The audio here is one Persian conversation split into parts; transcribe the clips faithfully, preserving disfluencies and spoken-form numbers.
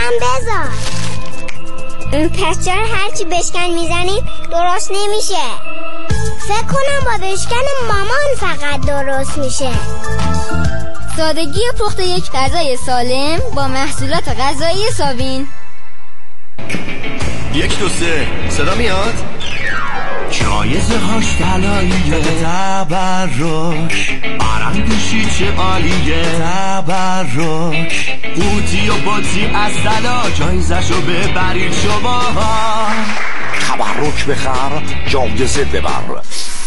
هم بذار. پس چرا هرچی بشکن میزنیم درست نمیشه؟ فکر کنم با بشکن مامان فقط درست میشه. سادگی پخت یک غذای سالم با محصولات غذایی سابین. یک دو سه صدا میاد؟ جایزه هاش طلاییه، تبرک آرندشی چه عالیه، تبرک قوطی و باطی از طلا، جایزشو ببرید شما. تبرک بخر جایزه ببر.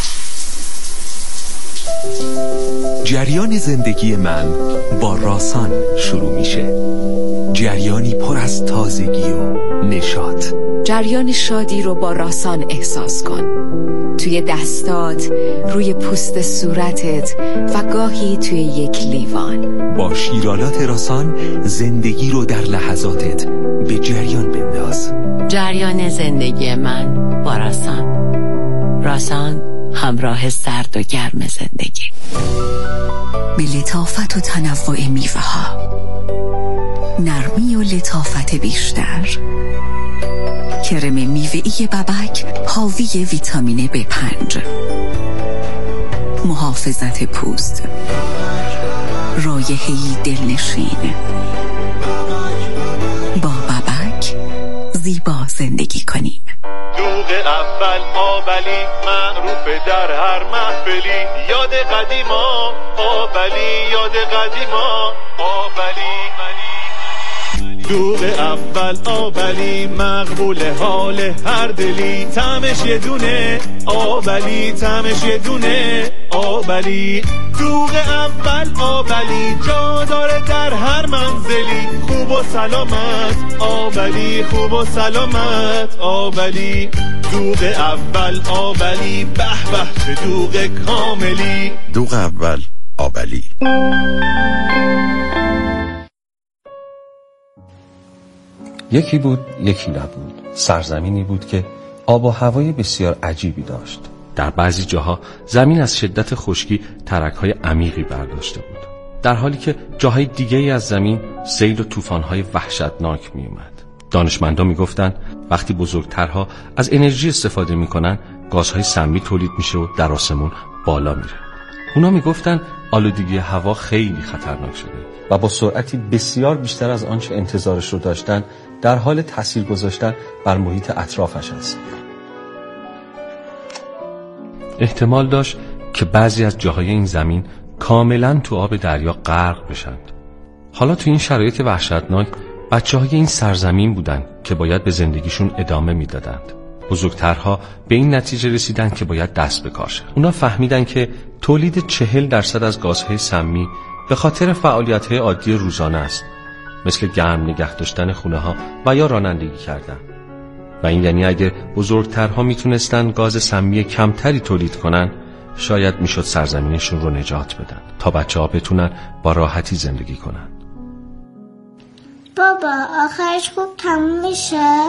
جریان زندگی من با راسان شروع میشه. جریانی پر از تازگی و نشاط. جریان شادی رو با راسان احساس کن، توی دستات، روی پوست صورتت و گاهی توی یک لیوان. با شیرالات راسان زندگی رو در لحظاتت به جریان بنداز. جریان زندگی من با راسان. راسان همراه سرد و گرم زندگی. به لطافت و تنوع میوه ها، نرمی و لطافت بیشتر. کرم میوه‌ای ببک حاوی ویتامین بی پنج، محافظت پوست، رایحه‌ای دلنشین. با ببک زیبا زندگی کنیم. دوغ اول آبلی معروف در هر محفلی، یاد قدیما آبلی، یاد قدیما آبلی. دوغ اول آبلی مقبول حال هر دلی، طعمش یه دونه آبلی، طعمش یه دونه آبلی. دوغ اول آبلی جا داره در هر منزلی، خوب و سلامت آبلی، خوب و سلامت آبلی. دوغ اول آبلی، به به چه دوغ کاملی. دوغ اول آبلی. یکی بود یکی نبود. سرزمینی بود که آب و هوای بسیار عجیبی داشت. در بعضی جاها زمین از شدت خشکی ترک‌های عمیقی برداشته بود، در حالی که جاهای دیگه‌ای از زمین سیل و طوفان‌های وحشتناک می‌اومد. دانشمندان می‌گفتند وقتی بزرگترها از انرژی استفاده می‌کنن، گازهای سمی تولید میشه و در آسمون بالا میره. اونا می‌گفتن آلودگی هوا خیلی خطرناک شده و با سرعتی بسیار بیشتر از آنچه انتظارش رو داشتن در حال تاثیر گذاشتن بر محیط اطرافش است. احتمال داشت که بعضی از جاهای این زمین کاملا تو آب دریا غرق بشند. حالا تو این شرایط وحشتناک بچه‌های این سرزمین بودن که باید به زندگیشون ادامه میدادند. بزرگترها به این نتیجه رسیدن که باید دست به کار شد. اونا فهمیدن که تولید چهل درصد از گازهای سمی به خاطر فعالیت‌های عادی روزانه است، مثل گرم نگه داشتن خونه ها و یا رانندگی کردن. و این یعنی اگه بزرگترها میتونستن گاز سمی کمتری تولید کنن، شاید میشد سرزمینشون رو نجات بدن تا بچه ها بتونن با راحتی زندگی کنن. بابا آخرش خوب تموم میشه؟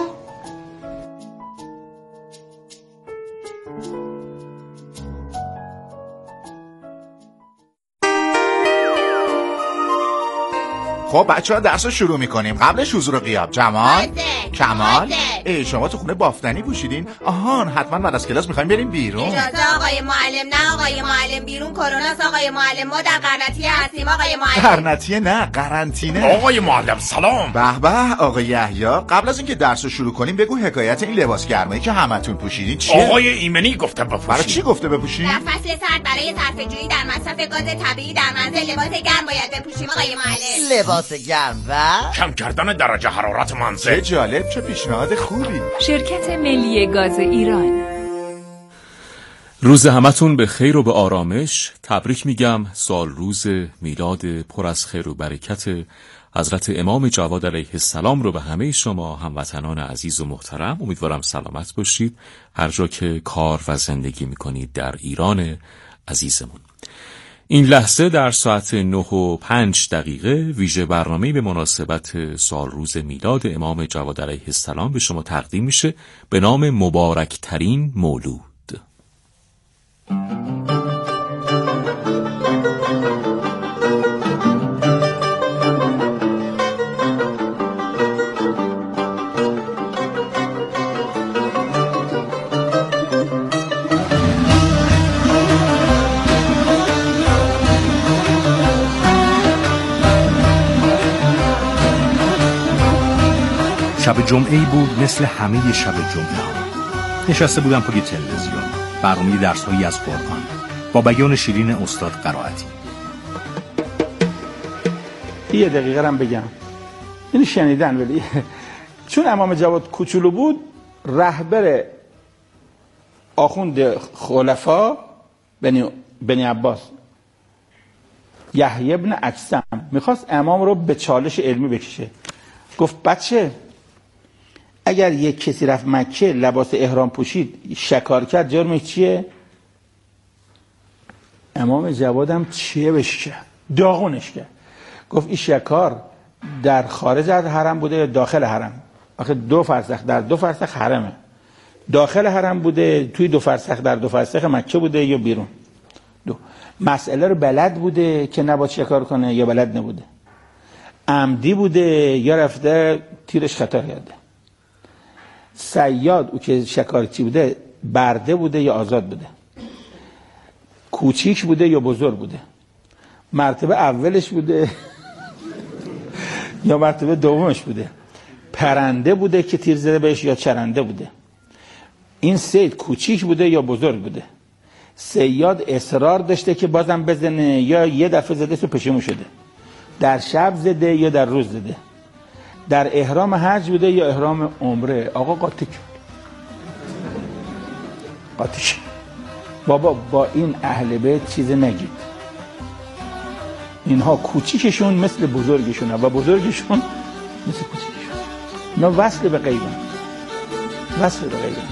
خب بچه ها درس رو شروع میکنیم. قبلش حضور غیاب. جمال، کمال، ای شما تو خونه بافتنی پوشیدین؟ آهان حتما بعد از کلاس میخوایم بریم بیرون. اجازه آقای معلم. نه آقای معلم، بیرون کروناست آقای معلم. ما در قرنطینه هستیم آقای معلم. قرنطینه نه قرنطینه. آقای معلم سلام. به به آقای یحیی، قبل از اینکه درس رو شروع کنیم بگو حکایت این لباس گرمایی که همتون پوشیدین چیه؟ آقای ایمنی گفته بپوشید. برای چی گفته بپوشید؟ در فصل سرد برای صرفه‌جویی در مصرف گاز طبیعی در منزل لباس گرم باید بپوشیم آقای معلم. لباس گرم و کم کردن درجه حرارت منزل. چه جالب، چه پیشنهاد خوبی. شرکت ملی گاز ایران. روز همتون به خیر و به آرامش. تبریک میگم. سال روز میلاد پر از خیر و برکت حضرت امام جواد علیه السلام رو به همه شما هموطنان عزیز و محترم. امیدوارم سلامت باشید هر جا که کار و زندگی میکنید در ایران عزیزمون. این لحظه در ساعت نه و پنج دقیقه ویژه برنامه‌ای به مناسبت سال روز میلاد امام جواد علیه السلام به شما تقدیم میشه به نام مبارکترین مولود. شب جمعه‌ای بود مثل همه شب جمعه ها. نشسته بودم پای تلویزیون، برنامه درس‌هایی از قرآن با بیان شیرین استاد قرائتی. یه دقیقه هم بگم، اینو شنیدن ولی چون امام جواد کوچولو بود، رهبر آخوند خلفا بنی, بنی عباس یحیی ابن اکثم میخواست امام رو به چالش علمی بکشه. گفت بچه اگر یک کسی رفت مکه لباس احرام پوشید شکار کرد جرمش چیه؟ امام جوادم چیه بهش کرد؟ داغونش کرد. گفت این شکار در خارج از حرم بوده یا داخل حرم؟ آخه دو فرسخ در دو فرسخ حرمه. داخل حرم بوده، توی دو فرسخ در دو فرسخ مکه بوده یا بیرون؟ دو. مسئله رو بلد بوده که نباید شکار کنه یا بلد نبوده؟ عمدی بوده یا رفته تیرش خطا کرده؟ صیاد او که شکارچی بوده برده بوده یا آزاد بوده؟ کوچیک بوده یا بزرگ بوده؟ مرتبه اولش بوده یا مرتبه دومش بوده؟ پرنده بوده که تیر زده بهش یا چرنده بوده؟ این صید کوچیک بوده یا بزرگ بوده؟ صیاد اصرار داشته که بازم بزنه یا یه دفعه زده تو پشیمون شده؟ در شب زده یا در روز زده؟ در احرام حج بوده یا احرام عمره؟ آقا قاطی کرد. قاطی کرد. بابا با این اهل بیت چیز نگید. اینها کوچیکشون مثل بزرگشونه و بزرگشون مثل کوچیکشون. اینا وصل به غیبن. وصل به غیبن.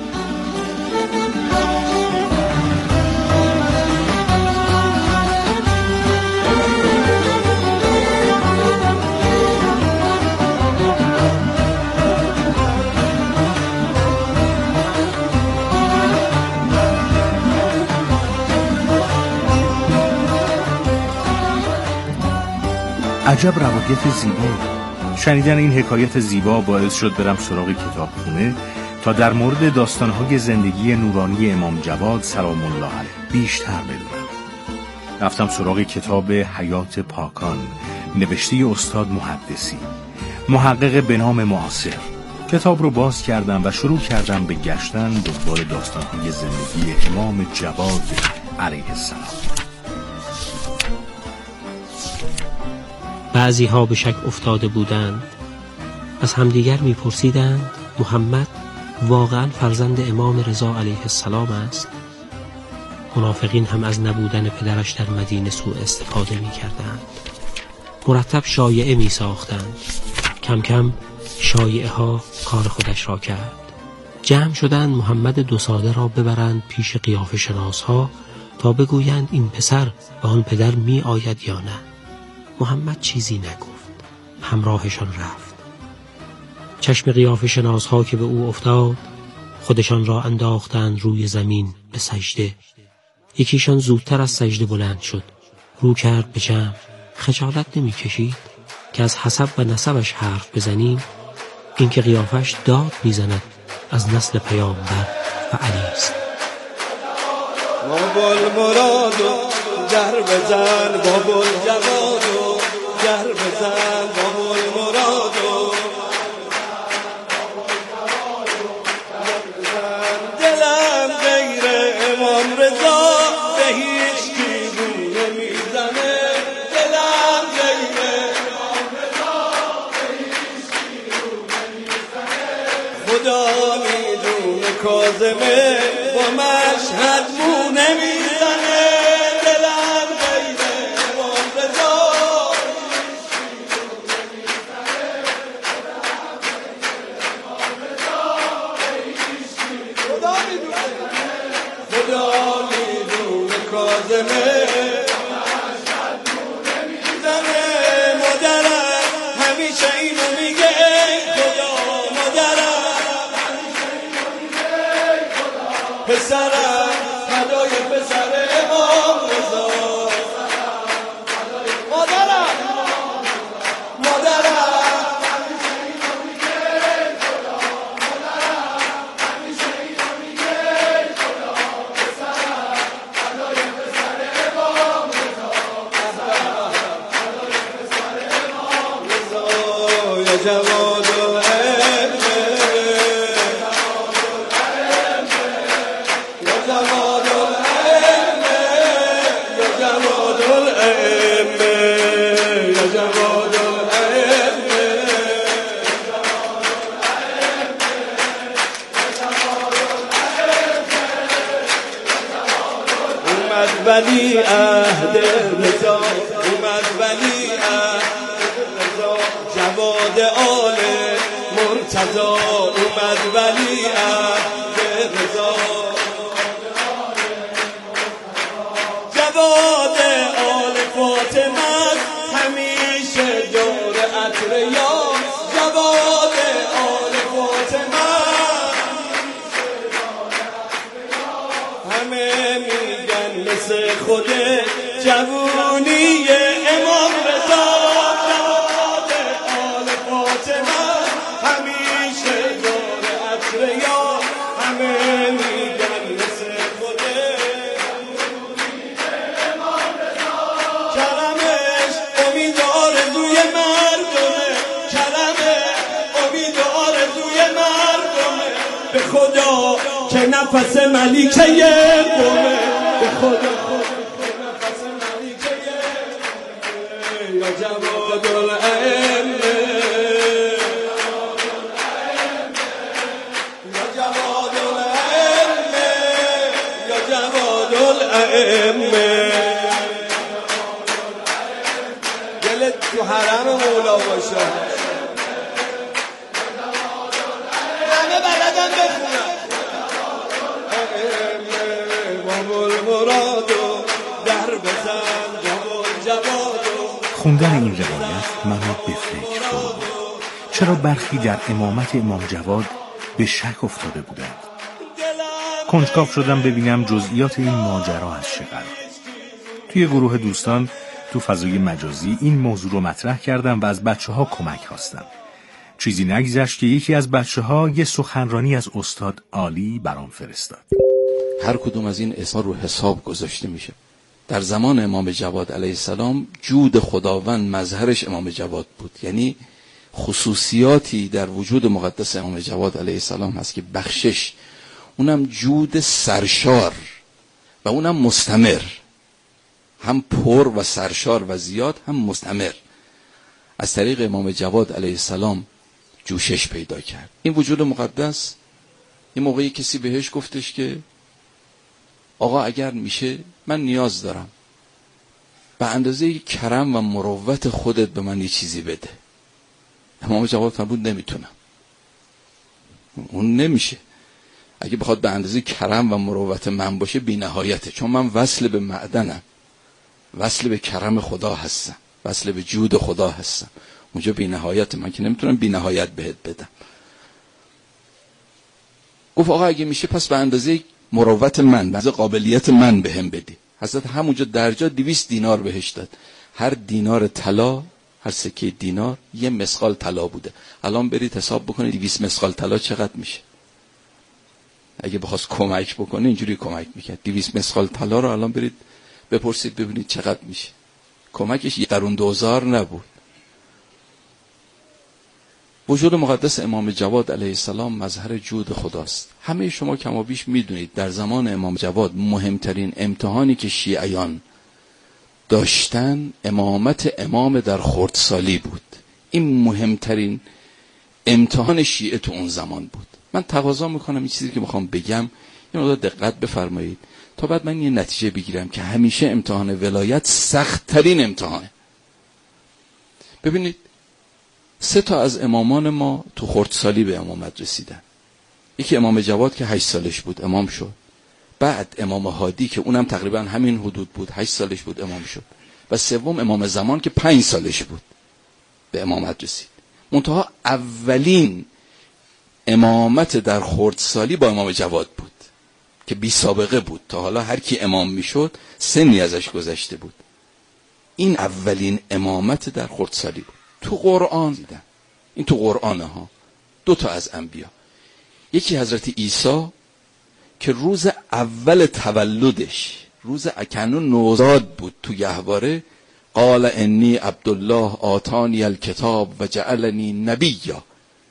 عجب روایت زیبا. شنیدن این حکایت زیبا باعث شد برم سراغ کتابخونه تا در مورد داستانهای زندگی نورانی امام جواد سلام الله علیه بیشتر بدونم. رفتم سراغ کتاب حیات پاکان نوشته استاد محدثی، محقق به نام معاصر. کتاب رو باز کردم و شروع کردم به گشتن دنبال داستانهای زندگی امام جواد علیه السلام. بعضی ها به شک افتاده بودند، از همدیگر میپرسیدند محمد واقعا فرزند امام رضا علیه السلام است؟ منافقین هم از نبودن پدرش در مدینه سوء استفاده میکردند. مرتب شایعه میساختند. کم کم شایعه ها کار خودش را کرد. جمع شدند محمد دو ساله را ببرند پیش قیافه شناس ها تا بگویند این پسر به آن پدر می آید یا نه. محمد چیزی نگفت. همراهشان رفت. چشم قیافه شناس ها که به او افتاد خودشان را انداختند روی زمین به سجده. یکیشان زودتر از سجده بلند شد. رو کرد به جمع. خجالت نمی کشید که از حسب و نسبش حرف بزنیم؟ این که قیافش داد می زند از نسل پیامبر و علی است. بابل مرادو در بزن، بابل جوادو در بزن، بابل مرادو دلم غیر امام رضا به هیچ کی رو نمیزنه. دلم غیر امام رضا به هیچ کی رو نمیزنه. خدا میدونه کاظمه با مشهد مو نمیزنه. دلم غیر امام رضا خدا میدونه کاظمه زنه. مادرم همیشه اینو میگه خدا، مادرم پسرم فدای پسر امام رضا. مادرم مادرم جواد ولی عهد رضا، اومد ولی عهد رضا، جواد آل مرتضا، اومد ولی عهد رضا، جواد آل فاطمه همیشه دور عطر یار، جواد آل فاطمه همه میگن مثل خود جوونی امام رضا، جواد آل فاطمه همیشه دور عطر یار، همه میگن مثل خود امام رضا، کلمش امید آرزوی مردمه، کلمه امید آرزوی مردمه، به خدا که نفس ملیکه قومه، به خدا که نفس ملیکه قومه، یا جواد الائمه، یا جواد الائمه، یا جواد الائمه. دلت تو حرم مولا باشه، همه بلدن بخونن خوندن این روایت منو به فکر فرو برد. چرا برخی در امامت امام جواد به شک افتاده بودند؟ کنجکاو شدم ببینم جزئیات این ماجرا از چه قرار. توی گروه دوستان تو فضای مجازی این موضوع رو مطرح کردم و از بچه ها کمک خواستم. چیزی نگذشت که یکی از بچه ها یه سخنرانی از استاد عالی برام فرستاد. هر کدوم از این اسما رو حساب گذاشته میشه. در زمان امام جواد علیه السلام جود خداوند مظهرش امام جواد بود، یعنی خصوصیاتی در وجود مقدس امام جواد علیه السلام هست که بخشش، اونم جود سرشار و اونم مستمر، هم پر و سرشار و زیاد، هم مستمر، از طریق امام جواد علیه السلام جوشش پیدا کرد. این وجود مقدس یه موقعی کسی بهش گفتش که آقا اگر میشه من نیاز دارم، به اندازه کرم و مروت خودت به من یه چیزی بده. امام جواد فرمود نمیتونم، اون نمیشه. اگه بخواد به اندازه کرم و مروت من باشه بی نهایته، چون من وصل به معدنم، وصل به کرم خدا هستم، وصل به جود خدا هستم، اونجا بی نهایت، من که نمیتونم بی نهایت بهت بدم. گفت آقا اگه میشه پس به اندازه مروت من، به اندازه قابلیت من بهم بدی. حضرت همونجا درجا دویست دینار بهش داد. هر دینار طلا، هر سکه دینار یه مسقال طلا بوده. الان برید حساب بکنید دویست مسقال طلا چقدر میشه. اگه بخواست کمک بکنه اینجوری کمک میکرد. دویست مسقال طلا رو الان برید بپرسید ببینید چقدر میشه. کمکش یه قرون دوزار نبود. وجود مقدس امام جواد علیه السلام مظهر جود خداست. همه شما کم و بیش میدونید در زمان امام جواد مهمترین امتحانی که شیعیان داشتن امامت امام در خردسالی بود. این مهمترین امتحان شیعه تو اون زمان بود. من تقاضا میکنم این چیزی که میخوام بگم یه مقدار دقت بفرمایید تا بعد من یه نتیجه بگیرم که همیشه امتحان ولایت سخت ترین امتحانه. ببینید سه تا از امامان ما تو خردسالی به امامت رسیدن. یکی امام جواد که هشت سالش بود امام شد. بعد امام هادی که اونم تقریبا همین حدود بود، هشت سالش بود امام شد. و سوم امام زمان که پنج سالش بود به امامت رسید. منتها اولین امامت در خردسالی با امام جواد بود که بی سابقه بود. تا حالا هر کی امام میشد سنی ازش گذشته بود. این اولین امامت در خردسالی بود. تو قرآن دیدن، این تو قرآنه ها، دو تا از انبیا، یکی حضرت عیسی که روز اول تولدش، روز اکنون نوزاد بود تو گهواره، قال انی عبدالله آتانی الکتاب و جعلنی نبیا،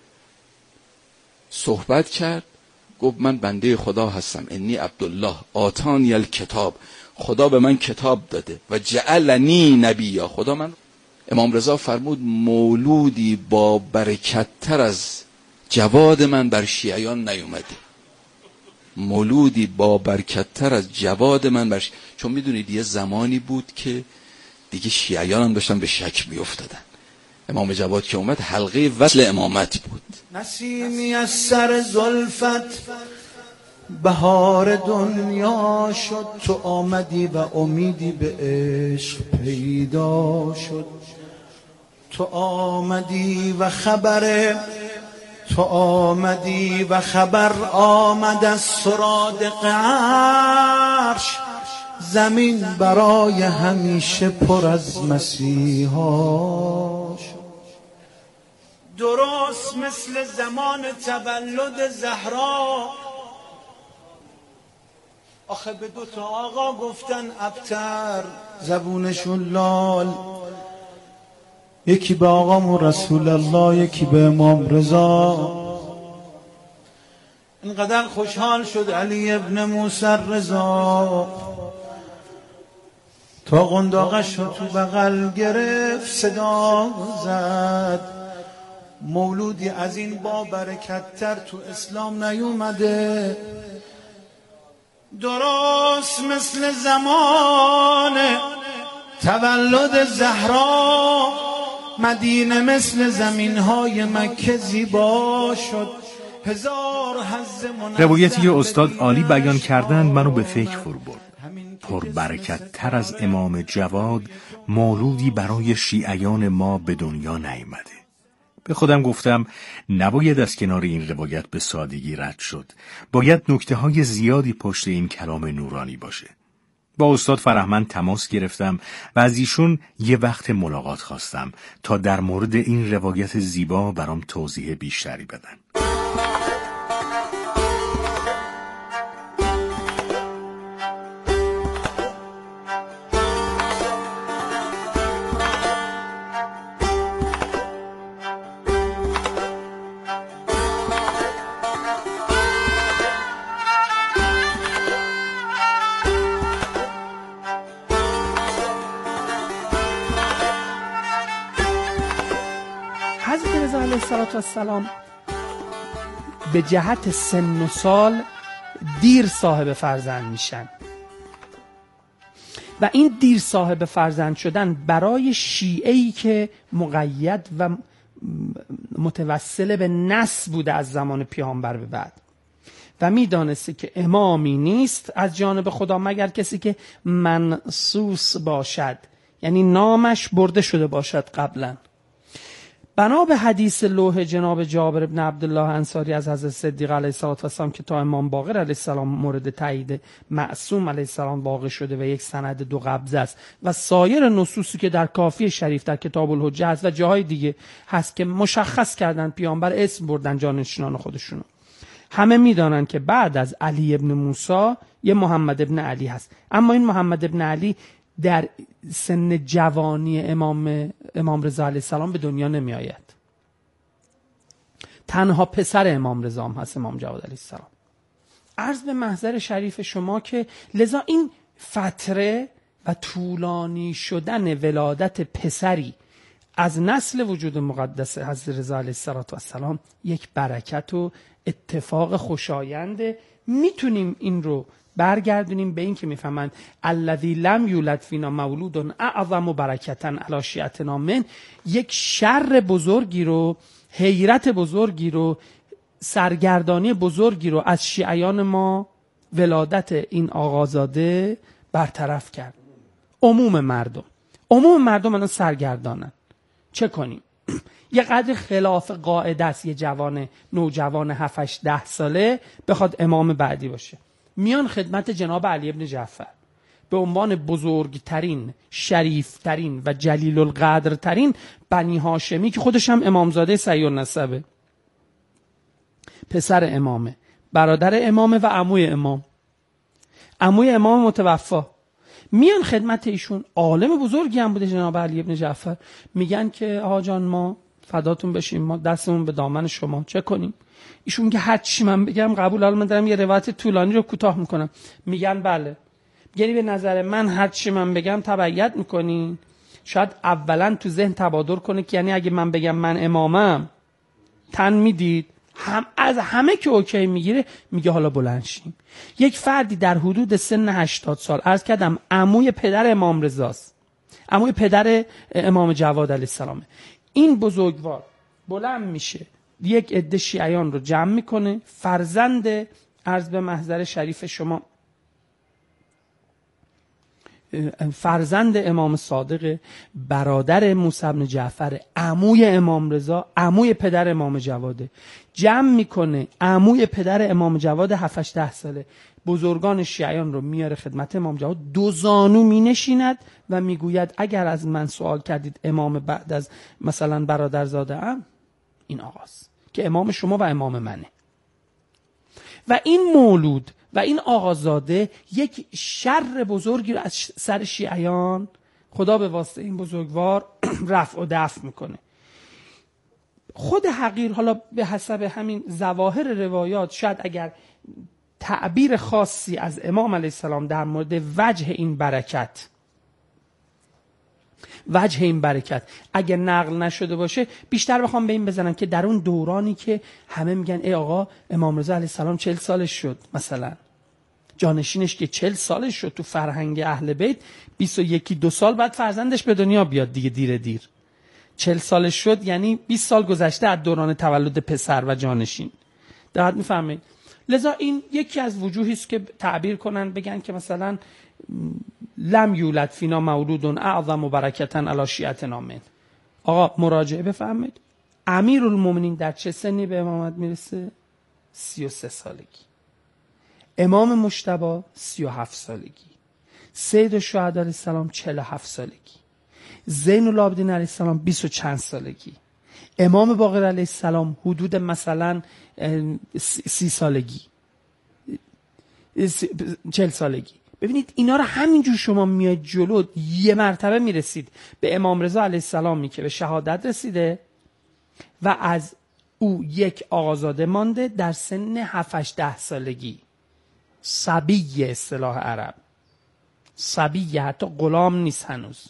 صحبت کرد گفت من بنده خدا هستم، انی عبدالله آتانی الکتاب، خدا به من کتاب داده، و جعلنی نبیا، خدا من. امام رضا فرمود مولودی با برکت تر از جواد من بر شیعیان نیومده. مولودی با برکت‌تر از جواد من برش. چون میدونید یه زمانی بود که دیگه شیعیان هم داشتن به شک میافتادن. امام جواد که اومد حلقه وصل امامت بود. نسیمی از سر زلفت بهار دنیا شد، تو آمدی و امیدی به عشق پیدا شد. تو آمدی و خبر تو آمدی و خبر آمد از سرادق عرش، زمین برای همیشه پر از مسیحا شد. درست مثل زمان تولد زهرا، آخه به دو تا آقا گفتن ابتر زبونشون لال، یکی به آقامون رسول الله، یکی به امام رضا. اینقدر خوشحال شد علی ابن موسی رضا، تا قنداقش رو تو بغل گرفت صدا زد، مولودی از این با برکت‌تر تو اسلام نیومده. درست مثل زمان تولد زهرا، مدینه مثل زمین‌های مکه زیبا شد. هزار حظ منزل. روایتی که استاد عالی بیان کردند منو به فکر فرو برد. پر برکت تر از امام جواد مولودی برای شیعیان ما به دنیا نیامده. به خودم گفتم نباید از کنار این روایت به سادگی رد شد. باید نکته های زیادی پشت این کلام نورانی باشه. با استاد فرهمند تماس گرفتم و از ایشون یه وقت ملاقات خواستم تا در مورد این روایت زیبا برام توضیح بیشتری بدن. حضرت رضا علیه السلام به جهت سن و سال دیر صاحب فرزند میشن و این دیر صاحب فرزند شدن برای شیعه‌ای که مقید و متوسل به نسل بوده از زمان پیامبر به بعد و میدانسته که امامی نیست از جانب خدا مگر کسی که منصوص باشد، یعنی نامش برده شده باشد قبلا. بنا به حدیث لوح جناب جابر بن عبدالله انصاری از حضرت صدیق علیه السلام که تا امام باقر علیه السلام مورد تایید معصوم علیه السلام واقع شده و یک سند دو قبضه است و سایر نصوصی که در کافی شریف در کتاب الحجه هست و جاهای دیگه هست که مشخص کردن پیامبر اسم بردن جانشینان خودشونو. همه میدانن که بعد از علی ابن موسی یه محمد ابن علی هست، اما این محمد ابن علی در سن جوانی امام امام رضا علیه السلام به دنیا نمی آید. تنها پسر امام رضا هم هست، امام جواد علیه السلام. عرض به محضر شریف شما که لذا این فتره و طولانی شدن ولادت پسری از نسل وجود مقدس حضرت رضا علیه السلام یک برکت و اتفاق خوشاینده. میتونیم این رو برگردونیم به این که میفهمند الذی لم یولد فینا مولود اعظم برکتا علی شیعتنا من، یک شر بزرگی رو، حیرت بزرگی رو، سرگردانی بزرگی رو از شیعیان ما ولادت این آقازاده برطرف کرد. عموم مردم عموم مردم الان سرگردانن. چه کنیم؟ یه قدر خلاف قاعده است یه جوان نوجوان هفت هشت ده ساله بخواد امام بعدی باشه. میان خدمت جناب علی ابن جعفر به عنوان بزرگترین، شریفترین و جلیل القدرترین بنی هاشمی که خودش هم امامزاده صحیح النسبه، پسر امامه، برادر امامه و عموی امام، عموی امام متوفا. میان خدمت ایشون، عالم بزرگی هم بوده جناب علی ابن جعفر. میگن که آقا جان ما فداتون بشیم، ما دستمون به دامن شما، چه کنیم؟ ایشون که هر چی من بگم قبول. حالا من دارم یه روایت طولانی رو کوتاه میکنم. میگن بله. یعنی به نظر من هر چی من بگم تبعیت میکنین. شاید اولا تو ذهن تبادر کنه که یعنی اگه من بگم من امامم تن میدید، هم از همه که اوکی میگیره میگه حالا بلند شیم. یک فردی در حدود سن هشتاد سال، عرض کردم عموی پدر امام رضاست، عموی پدر امام جواد علیه السلام، این بزرگوار بلند میشه یک عده شیعیان رو جمع میکنه، فرزند عرض به محضر شریف شما فرزند امام صادق، برادر موسی بن جعفر، عموی امام رضا، عموی پدر امام جواده، جمع میکنه عموی پدر امام جواد هفت هشت ده ساله، بزرگان شیعیان رو میاره خدمت امام جواد، دو زانو مینشیند و میگوید اگر از من سوال کردید امام بعد از مثلا برادرزاده ام، این آقاست که امام شما و امام منه. و این مولود و این آقازاده یک شر بزرگی رو از سر شیعیان خدا به واسطه این بزرگوار رفع و دفع میکنه. خود حقیر حالا به حسب همین ظواهر روایات شاید اگر تعبیر خاصی از امام علیه السلام در مورد وجه این برکت وجه این برکت اگر نقل نشده باشه، بیشتر بخوام به این بزنم که در اون دورانی که همه میگن ای آقا امام رضا علیه السلام چهل سالش شد، مثلا جانشینش که چهل سالش شد، تو فرهنگ اهل بیت بیست و یکی دو سال بعد فرزندش به دنیا بیاد دیگه، دیر دیر چهل سالش شد یعنی بیست سال گذشته از دوران تولد پسر و جانشین. دقیق میفهمید؟ لذا این یکی از وجوهی است که تعبیر کنن بگن که مثلا لم یولد فینا مولود اعظم و برکتن علی شیعتنا من. آقا مراجعه بفهمید امیرالمومنین در چه سنی به امامت میرسه؟ سی و سه سالگی. امام مجتبی سی و هفت سالگی. سید الشهدا علیه السلام چهل و هفت سالگی. زین العابدین علیه السلام بیست و چند سالگی. امام باقر علیه السلام حدود مثلا سی سالگی، چهل سالگی. ببینید اینا رو همینجور شما میاد جلو، یه مرتبه میرسید به امام رضا علیه السلامی که به شهادت رسیده و از او یک آقازاده مانده در سن هفت هشت ده سالگی. صبی اصطلاح عرب، صبی حتی غلام نیست هنوز،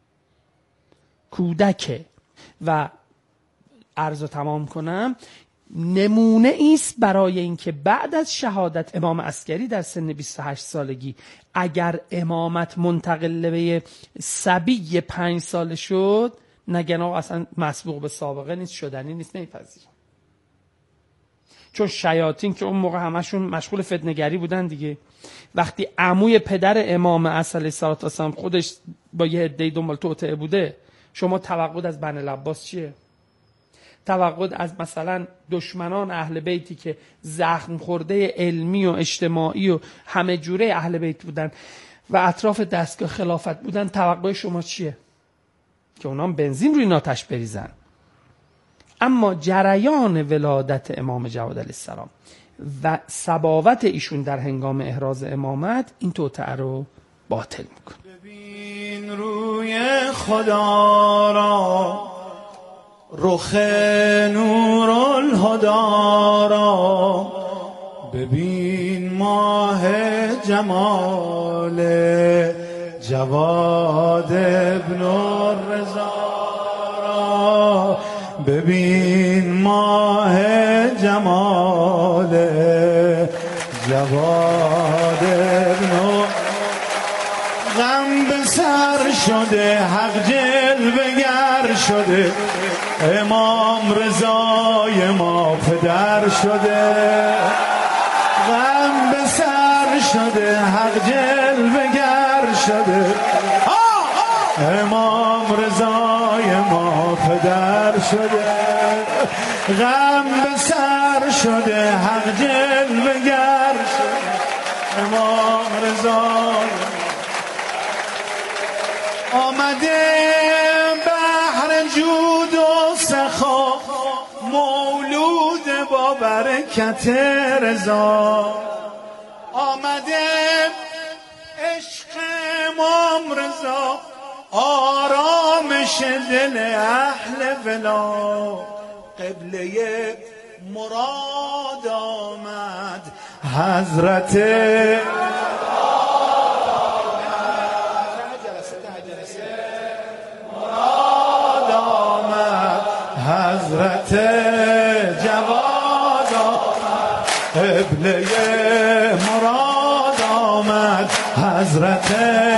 کودکه. و عرض رو تمام کنم، نمونه ایست برای اینکه بعد از شهادت امام عسکری در سن بیست و هشت سالگی اگر امامت منتقل به صبی پنج ساله شد، نگن آقا اصلا مسبوق به سابقه نیست، شدنی نیست، نمیپذیرم. چون شیاطین که اون موقع همشون مشغول فتنه‌گری بودن دیگه، وقتی عموی پدر امام علیه السلام خودش با یه عده دنبال توطئه بوده، شما توقع از بنی العباس چیه؟ توقع از مثلا دشمنان اهل بیتی که زخم خورده علمی و اجتماعی و همه جوره اهل بیت بودن و اطراف دستگاه خلافت بودن، توقع شما چیه؟ که اونا هم بنزین روی ناتش بریزن. اما جریان ولادت امام جواد علیه السلام و صباوت ایشون در هنگام احراز امامت این توطئه رو باطل میکنه. ببین روی خدا را، رخ نور الهدا را، ببین ماه جمال جواد ابن الرضا را، ببین ماه جمال جواد ابن. غم به سر شده، حق جلوه گر شده، امام رضای ما پدر شده. غم به سر شده، حق جلوه گر شده، امام رضای ما پدر شده. غم به سر شده، حق جلوه گر شده، امام رضای آمده بحر جود و سخا، مولود با برکت رضا. آمده عشق امام رضا، آرامش دل اهل ولا. قبله مراد آمد حضرت حضرت جواد قبله مراد آمد حضرت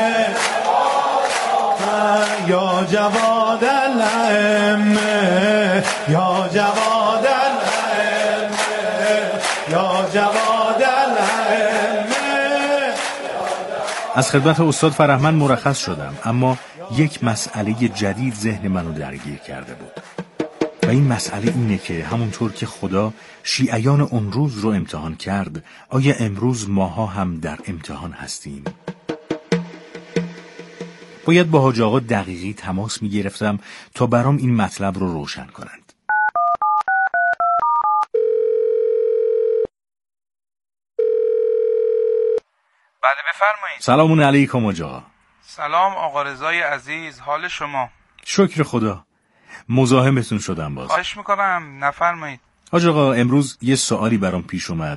یا جواد الائمه یا جواد الائمه یا جواد الائمه. از خدمت استاد فرهمند مرخص شدم، اما یک مسئله جدید ذهن منو درگیر کرده بود و این مسئله اینه که همونطور که خدا شیعیان اون روز رو امتحان کرد، آیا امروز ماها هم در امتحان هستیم؟ باید با حاج آقا دقیقی تماس می گرفتم تا برام این مطلب رو روشن کنند. بله بفرمایید. سلام علیکم حاج آقا. سلام آقا رضای عزیز، حال شما؟ شکر خدا. مزاحمتون شدم باز. خواهش میکنم، نفرمایید. حاج آقا امروز یه سوالی برام پیش اومد.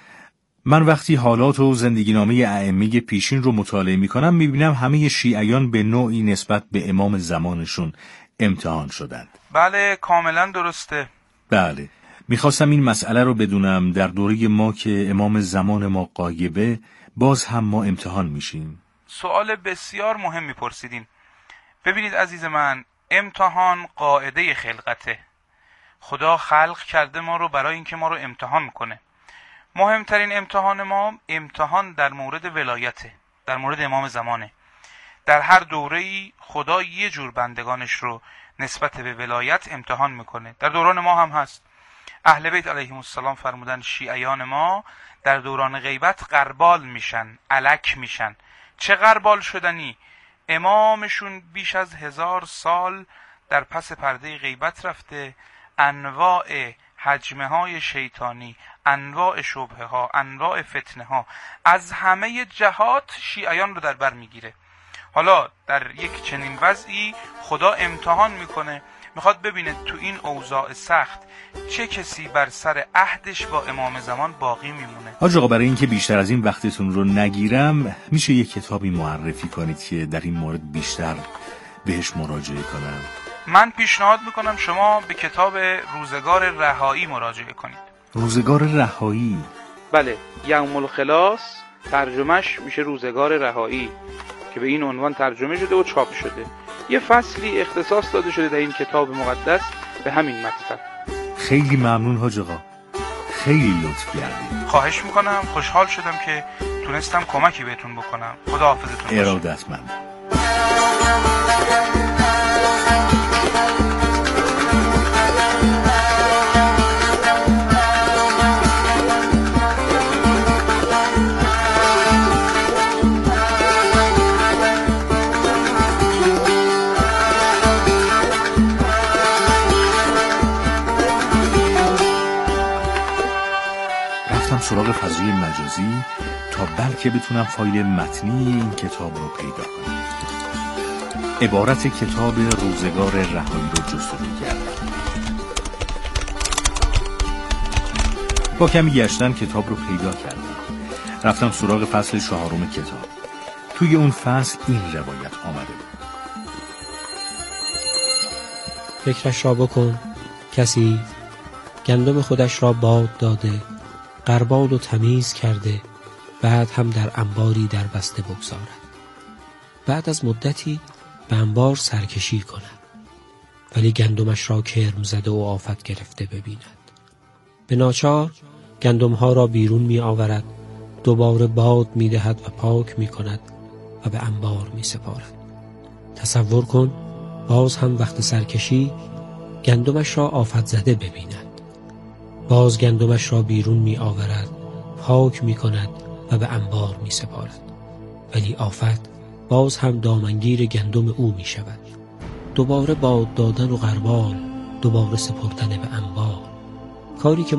من وقتی حالات و زندگی نامه ائمه پیشین رو مطالعه میکنم میبینم همه شیعیان به نوعی نسبت به امام زمانشون امتحان شدند. بله کاملا درسته. بله میخواستم این مسئله رو بدونم در دوره ما که امام زمان ما غایبه باز هم ما امتحان میشیم. سوال بسیار مهم میپرسیدین. ببینید عزیز من، امتحان قاعده خلقته. خدا خلق کرده ما رو برای اینکه ما رو امتحان کنه. مهمترین امتحان ما امتحان در مورد ولایته، در مورد امام زمانه. در هر دوره‌ای خدا یه جور بندگانش رو نسبت به ولایت امتحان میکنه. در دوران ما هم هست. اهل بیت علیهم السلام فرمودن شیعیان ما در دوران غیبت غربال میشن، الک میشن. چه غربال شدنی؟ امامشون بیش از هزار سال در پس پرده غیبت رفته، انواع حجمه های شیطانی، انواع شبهه ها، انواع فتنه ها از همه جهات شیعیان رو در بر میگیره. حالا در یک چنین وضعی خدا امتحان میکنه، میخواد ببینه تو این اوضاع سخت چه کسی بر سر عهدش با امام زمان باقی میمونه. حاج آقا برای اینکه بیشتر از این وقتتون رو نگیرم میشه یک کتابی معرفی کنید که در این مورد بیشتر بهش مراجعه کنم؟ من پیشنهاد میکنم شما به کتاب روزگار رهایی مراجعه کنید. روزگار رهایی؟ بله، یوم الخلاص ترجمهش میشه روزگار رهایی که به این عنوان ترجمه شده و چاپ شده. یه فصلی اختصاص داده شده در این کتاب مقدس به همین مطلب. خیلی ممنون حاج آقا، خیلی لطف کردید. خواهش میکنم، خوشحال شدم که تونستم کمکی بهتون بکنم. خدا حافظتون باشه. ارادتمند. سراغ فضای مجازی تا بلکه بتونم فایل متنی این کتاب رو پیدا کنم. عبارت کتاب روزگار رهایی رو جستجو کردم. با کمی گشتن کتاب رو پیدا کردم. رفتم سراغ فصل چهارم کتاب. توی اون فصل این روایت آمده بود: فکرش را بکن، کسی گندم خودش را باد داده، غربال و تمیز کرده، بعد هم در انباری در بسته بگذارد. بعد از مدتی به انبار سرکشی کند، ولی گندمش را کرم زده و آفت گرفته ببیند. به ناچار گندمها را بیرون می آورد، دوباره باد می دهد و پاک می کند و به انبار می سپارد. تصور کن باز هم وقت سرکشی گندمش را آفت زده ببیند. باز گندمش را بیرون می آورد، پاک می کند و به انبار می سپارد. ولی آفت باز هم دامنگیر گندم او می شود. دوباره باد دادن و غربال، دوباره سپردن به انبار. کاری که